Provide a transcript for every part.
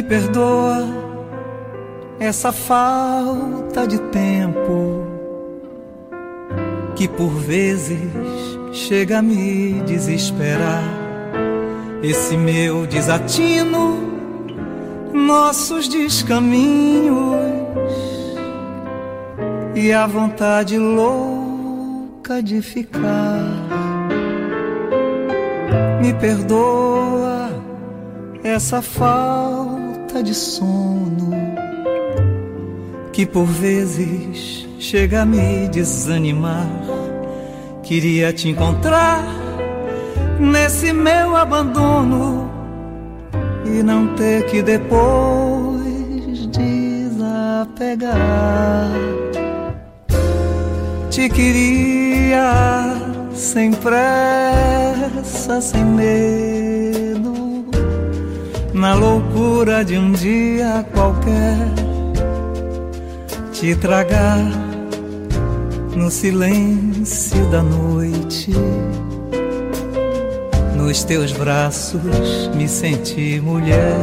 Me perdoa essa falta de tempo que por vezes chega a me desesperar. Esse meu desatino, nossos descaminhos e a vontade louca de ficar. Me perdoa essa falta de sono que por vezes chega a me desanimar. Queria te encontrar nesse meu abandono e não ter que depois desapegar. Te queria sem pressa, sem medo, na loucura de um dia qualquer, te tragar no silêncio da noite. Nos teus braços me senti mulher,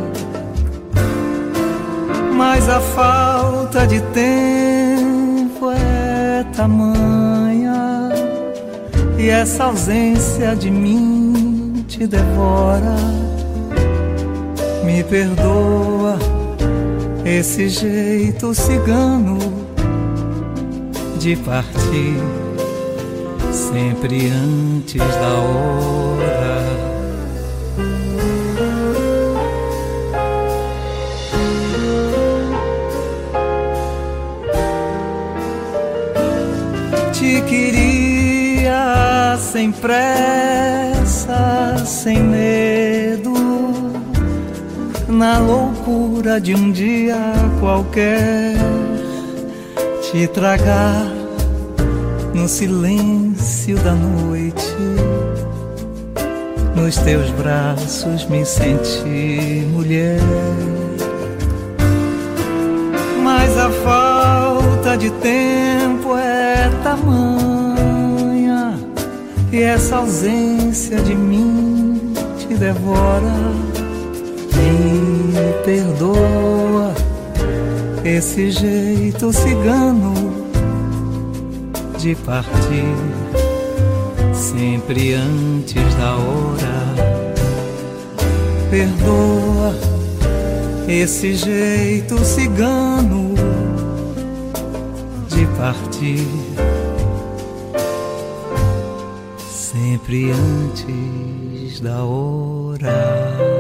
mas a falta de tempo é tamanha e essa ausência de mim te devora. Me perdoa esse jeito cigano de partir sempre antes da hora. Te queria sem pressa, sem medo, na loucura de um dia qualquer, te tragar no silêncio da noite. Nos teus braços me senti mulher, mas a falta de tempo é tamanha e essa ausência de mim te devora. Me perdoa esse jeito cigano de partir sempre antes da hora. Perdoa esse jeito cigano de partir sempre antes da hora.